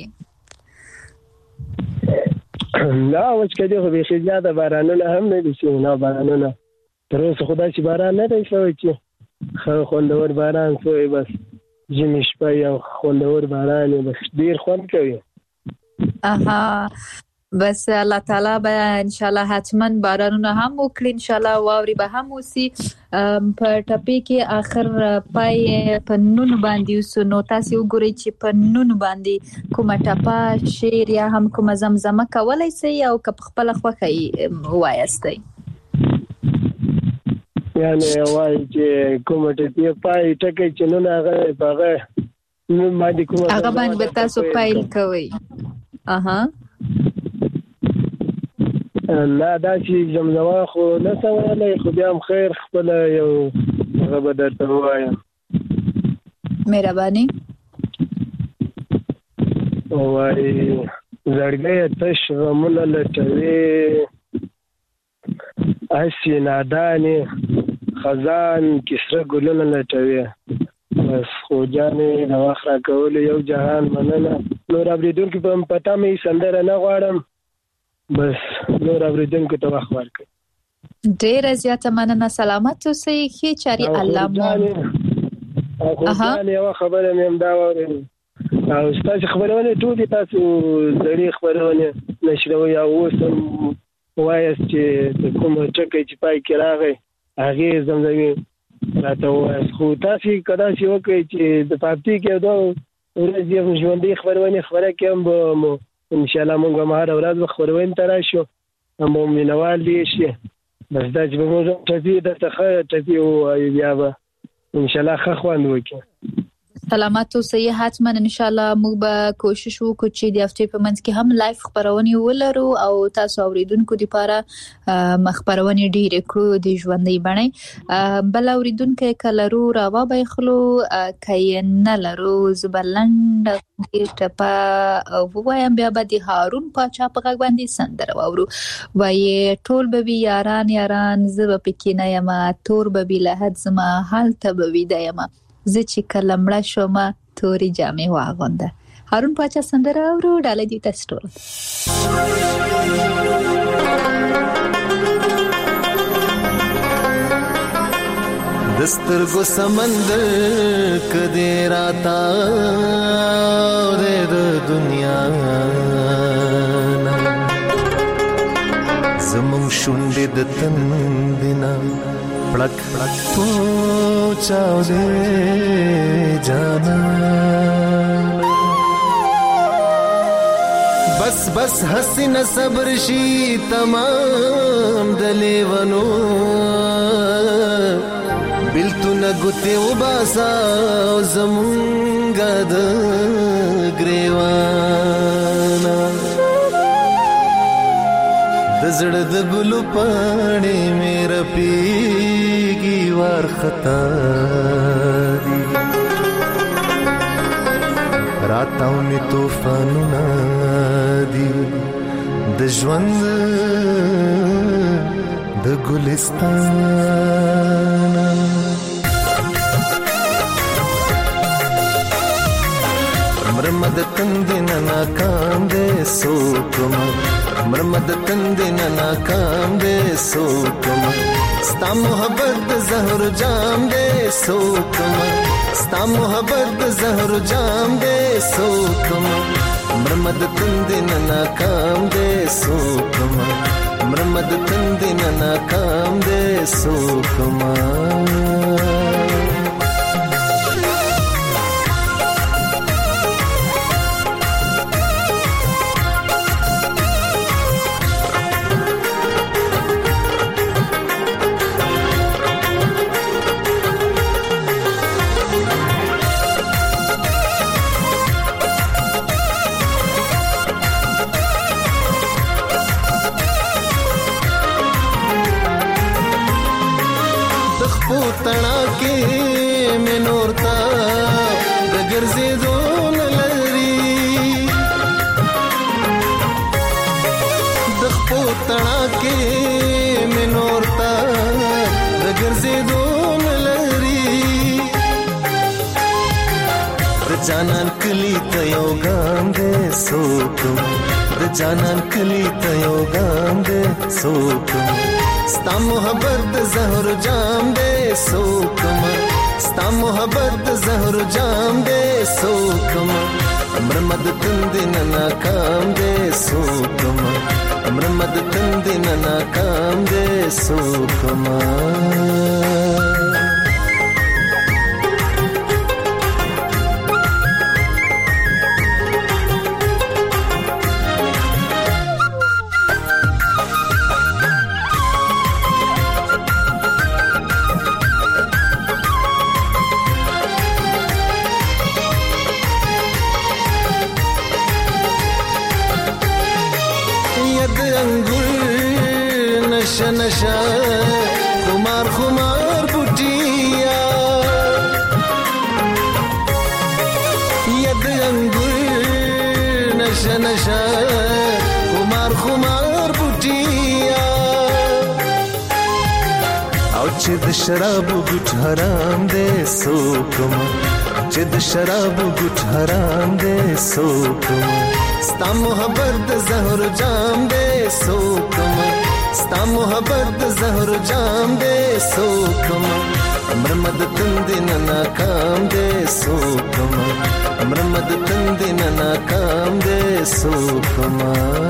Speaker 13: نه وچکدي خو بیخي زیاته بارانونه هم نه دي سوي. نه بارانونه تر اوسه خو داسې باران نه دی شوی چې ښه خوندور باران سوی. بس ژمي شپه یو خوندور باران دی، بس ډیر خوند کوي.
Speaker 3: اها بس الله تعالی به ان شاء الله حتما بارانونه هم وکړي، ان شاء الله واوري به هم وسی. په ټپې کې اخر پای په نون باندې وسو. نو تاسو وګورئ چې په نون باندې کومه ټپه شعر یا هم کومه زمزمه کولای شئ او که په خپل خوښه وایستئ.
Speaker 13: یعنی وای چې کومه ټپه پای ټکي چې نن هغه هغه نو باندې کومه
Speaker 3: هغه باندې به تاسو پایل کوئ. اها
Speaker 13: نه دا چې زمزمه خو نه سوالای، خو بیا هم خیر خپل یو هغه به درته ووایم.
Speaker 3: مهرباني.
Speaker 13: وای زړګی تش غمونه لټوي، اسی نادانې خزان کسره ګلونه لټوي. بس خو جانې د وخت راکولو یو جهان مننه. نور اورېدونکو په پته مې سندره نه غواړم، بس نور اورېدونکو ته وخت ورکړئ.
Speaker 3: ډېره زیاته مننه. سلامت اوسئ. ښې چارې الله مو.
Speaker 13: اها یوه خبره مې هم دا واورېده او ستاسو خبرونه ټولې تاسو زړې خبرونه نشروي او اوس هم وایست چې کوم ټکی چې پای کې راغی هغې زمزمې راته ووایست. خو تاسې که داسې وکړئ چې د پاپتي کې دوه ورځې هم ژوندۍ خپرونې خپره کړې هم به مو انشاءالله مونږ هم هره ورځ به خپرونې ته راشو، هم به مینوال دې شي. بس دا چې به مونږ ټپې درته ښه ټپې ووایو بیا به انشاءالله ښه خوند وکړي.
Speaker 3: سلامت اوسئ. حتما ان شاء الله موږ به کوشش وکړو چې د هفتې په منځ کې هم لایف خبرونه ولرو او تاسو اوریدونکو لپاره مخبرونه ډیرې کړو د ژوندۍ بڼې. بل اوریدونکو کلرو راوا به خلو کین نه لرو زبلند ټپه وایم بیا به د هارون پاچا په غږ باندې سندره واورو. وای ټول به یاران یاران زب پکې نه یم، تور به لحد زما حالت به ویده یم، زه چې کله مړه شومه تورې جامې واغونده. هارون پاچا سندره اورو. ډاله دې تاسو ټول.
Speaker 6: دسترګو سمندر کدی راتا د دنیا زمون شونډې د تندنا پړک پړک پوچاو دې جانا. بس بس حسین صبر شي تمام دلیونو بلتونه ګوتې وباسا زمونږه د ګریوانا. د زړه د ګلو پاڼې مې رپېږي وارخطا دي، راتاو مې طوفانونه دي د ژوند د ګلستان. مرمد تندن ناکام دے سوکم، مرمد تندن ناکام دے سوکم، ستا محبت د زهر جام دې سوکما ستا محبت د زهر جام دې سوکما مرمد تند نه ناکام دې سوکما مرمد تند نه ناکام دې سوکما تنا کې مې نور تا د ګرځېدو نه لري د خپو تنا کې مې نور تا د ګرځېدو نه لري د جانان کلی ته یو ګام دې سوکم د جانان کلی ته یو ګام دې سوکم ستا محبت د زهر جام دې سوکما ستا محبت د زهر جام دې سوکما مرمد تند نه ناکام دې سوکما مرمد تند نه ناکام دې سوکما نشا نشا خمار خمار بوټیا ید انګور نشا نشا خمار خمار بوټیا او چې د شراب ګټ حرام دې سوکما چې د شراب ګټ حرام دې سوکما ستا محبت د زهر جام دې سوکما ستا محبت د زهر جام دې سوکما مرمد تند نه ناکام دې سوکما مرمد تند نه ناکام دې سوکما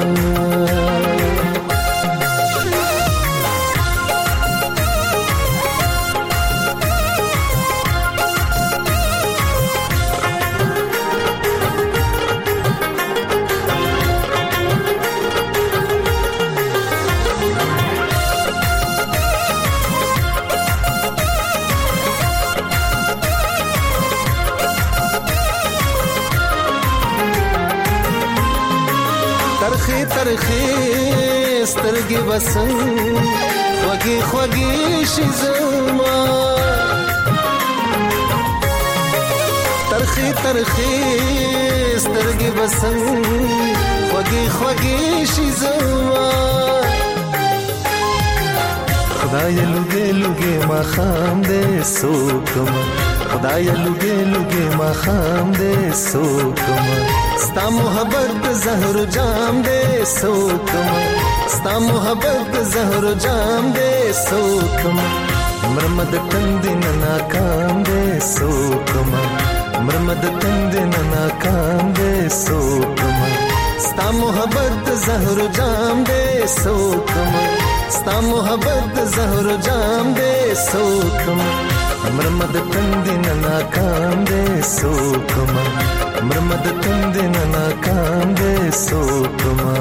Speaker 6: ترخی ترخی سترګې بسن خوږې خوږې شي زما ترخی ترخی سترګې بسن خوږې خوږې شي زما خدای لوګې لوګې ما خام دې سوکما خدای لوګې لوګې ما خام دې سوکما ستا محبت د زهر جام دې سوکما ستا محبت د زهر جام دې سوکما مرمد تند نه ناکام دې سوکما مرمد تند نه ناکام دې سوکما ستا محبت د زهر جام دې سوکما ستا محبت د زهر جام دې سوکما مرمد تند نه ناکام دې سوکما مرمد تند نه ناکام دې سوکما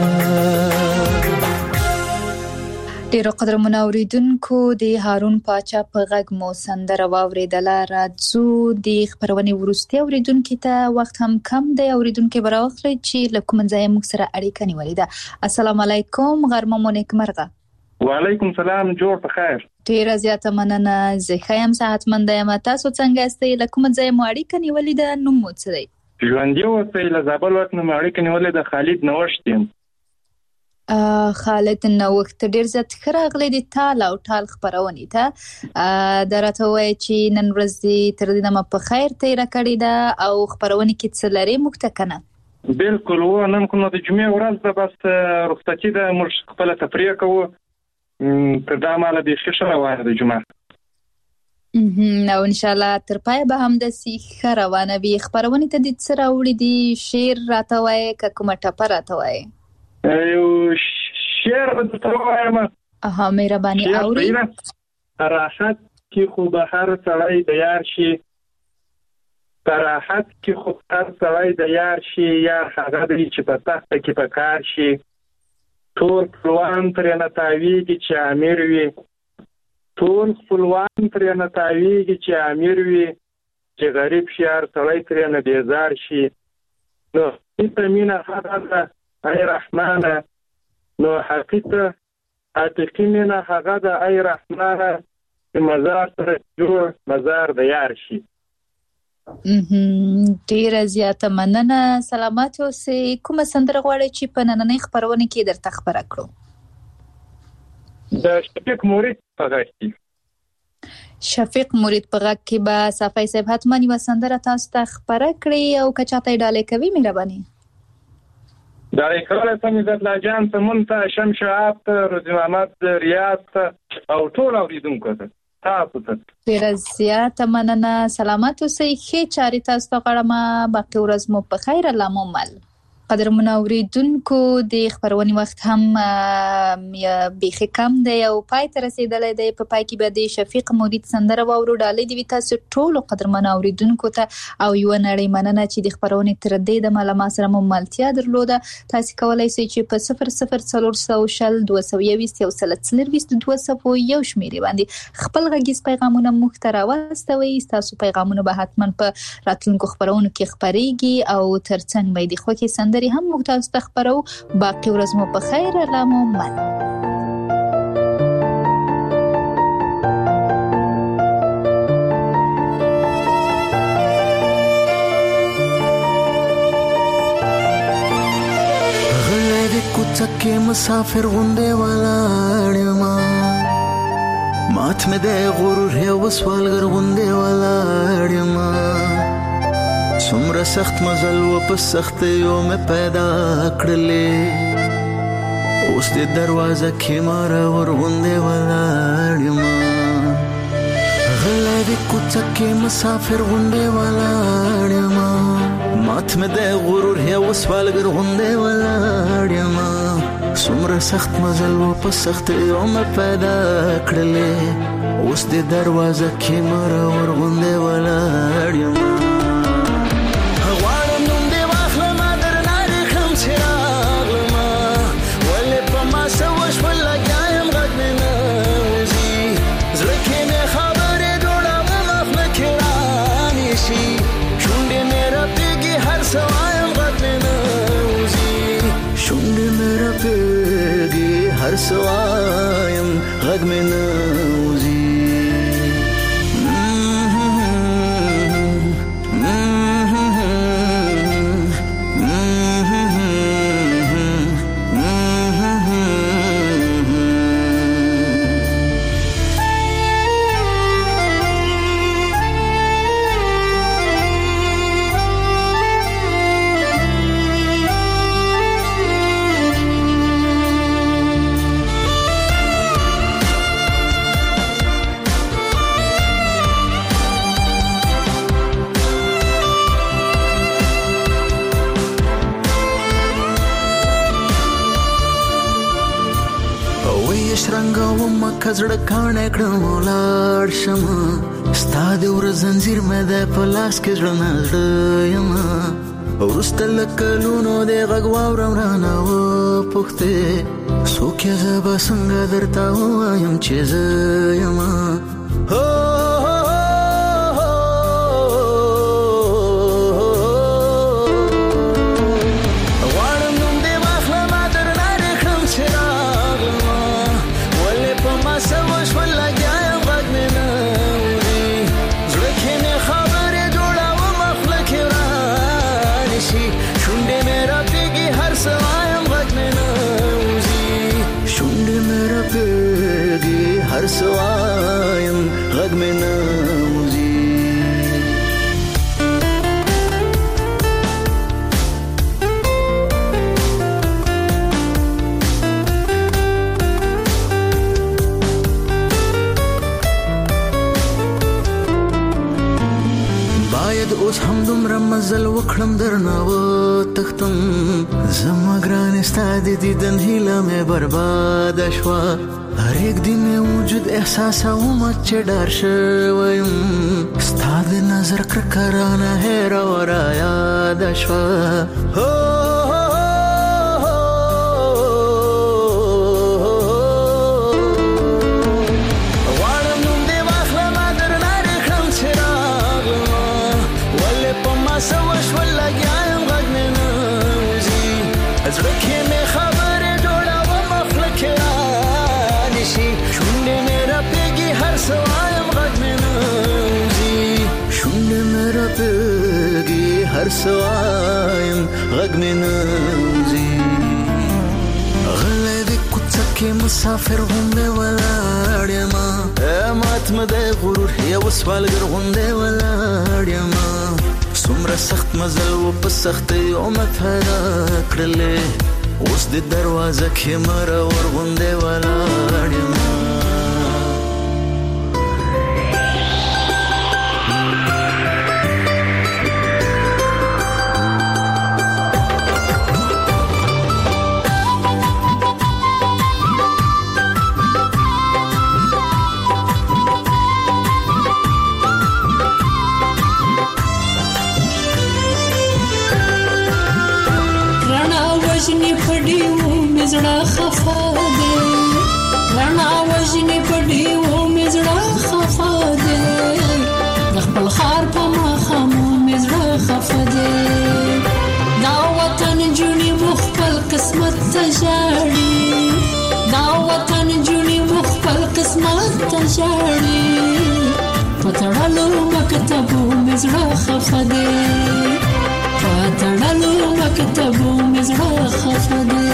Speaker 3: ډیرو قدرمنو اوریدونکو د هارون پاچا په غږ مو سندره واوریدله. راځو د خبرونې وروستي اوریدونکو ته وخت هم کم دی. اوریدونکو براوخلي چې له کوم ځای موږ سره اړیکه نیولې ده. السلام علیکم، غرمه مو نیکمرغه.
Speaker 14: وعلیکم سلام، جوړ په خیر.
Speaker 3: ډیره زیاته مننه. زه خیم صحتمند یم. تاسو څنګه یاست؟ له کوم ځای مو اړیکه نیولې ده؟ نوم مو څه دی؟
Speaker 14: ژوند یو څه له زابل وطن مو اړیکه نیولې ده. خالد نوښت یم.
Speaker 3: خالد نوښت، ډیر زیات خراغلی د تال او ټال خبرونه ته درته وای چې نن ورځ تر دې نه په خیر تیر کړی ده او خبرونه کې څه لري مختکنه؟
Speaker 14: بالکل، و نن کومه د جمعې ورځ ده، بس رخصتي ده، موږ خپل تفریح کوو تر دا ماله د ښه روانه ده جمعه.
Speaker 3: نو ان شاء الله تر پای به هم د ښه روانه وي. خبرونه ته د څه راوړي دي؟ شعر راته وایي که کومه ټپه راته وایي؟
Speaker 14: یو شعر به درته ووایم.
Speaker 3: اها مهرباني اوري.
Speaker 14: راحت کې خو به هر سړی د یار شي، راحت کې خو هر سړی د یار شي، یار هغه دی چې په تخته کې په کار شي، ټول خپلوان ترې نه تاویږي چې امیر وي، ټول خپلوان ترې نه تاویږي چې امیر وي، چې غریب شي هر سړی ترې نه بیزار شي. نو حقیقه مینه هغه ده ای رحمانه، نو حقیقه حقیقي مینه هغه ده ای رحمانه، چې مزار سره جوړ مزار د یار شي.
Speaker 3: ډیره زیاته مننه، سلامات اوسئ. کومه سندره غواړئ چې په نننۍ خپرونه کې درته خبره کړو؟
Speaker 14: د شفیق مرید په غږ کې.
Speaker 3: شفیق مرید په غږ کې به صافی صاحب حتما یوه سندره تاسو ته خپره کړي، او که چاته یې ډالۍ کوي مهرباني
Speaker 14: ډالۍ کولی سم عزت الله جان سمون ته، شمس شهاب ته، روزي محمد ریاض ته او ټول اورېدونکو ته تاسو ته
Speaker 3: ډیره زیاته مننه. سلامات اوسئ. ښې چارې تاسو ته غواړم. باقي ورځ مو په خیر. الله مو مل. قدرمنو اورېدونکو د خپرونې وخت هم بیخي کم دی او پای ته رسېدلی دی. په پای کې به د شفیق مرید سندره واورو. ډالۍ دې وي تاسو ټولو قدرمنو اورېدونکو ته، او یوه نړۍ مننه چې د خپرونې تر دې دمه له ما سره مو ملتیا درلوده. تاسو کولی شئ چې په صفر صفر څلور سوه شل دوه سوه یوویشت یو سل څلرویشت دوه سوه یو شمېرې باندې خپل غږیز پیغامونه موږ ته راواستوئ. ستاسو پیغامونه به حتما په راتلونکو خپرونو کې خپرېږي، او تر څنګ به یې د خوښې سندرې هم موږ تاسو ته خپرو. باقي ورځ مو په خیر. الله مو مل.
Speaker 6: غلی د کوڅه کې مسافر غوندې ولاړ یمه، مات مې د غرور یو سوالګر غوندې ولاړ یمه، څومره سخت مزل و په سختیو مې پیدا کړلې، اوس دې دروازه کې ماره ورغوندې ولاړ یمه. غلی د کوڅه کې مسافر غوندې ولاړ یمه، مات مې د غرور یو سوالګر غوندې ولاړ یمه، څومره سخت مزل و په سختیو مې پیدا کړلې، اوس دې دروازه کې ماره ورغوندې ولاړ یمه. هر سوایم غږ مې نه وځي. کزړه کانه کړم ولاړ شمه، ستا د ورځ زنځیر مې د په لاس کې زړه نه زړه یمه، وروسته له کلونو د غږ واورم رانه وپوښتې، څوک یې زه به څنګه درته ووایم چې زه یمه. هر سوایم غږ مې
Speaker 15: د اوس هم دومره مزل وکړم درنه وتښتم زما ګرانې ستا د دیدن هیله مې برباده شوه پرېږدي مې وجود احساسومه چې ډار شوی یم ستا د نظر کرکه رانه هېره و رایاده شوه هر سوایم غږ مې نوځي غلی د کوڅه کې مسافر غوندې ولاړ یمه مات مه دی غرور یو سوالګر غوندې ولاړ یمه څومره سخت مزل و په سختیو مه پیدا کړلې اوس د دروازه کې مرور غوندې ولاړ یمه زړه خفا دی رڼا وژنې په ډیوو مې زړه خفا دی د خپل ښار په ماښامو مې زړه خفا دی دا وطن جونې مو خپل قسمت ته ژاړي دا وطن جونې مو خپل قسمت ته ژاړي په تړلو مکتبو مې زړه خفا دی په تړلو مکتبو مې زړه خفا دی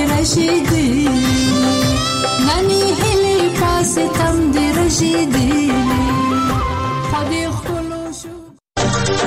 Speaker 15: Nani hili paase tam de rashidi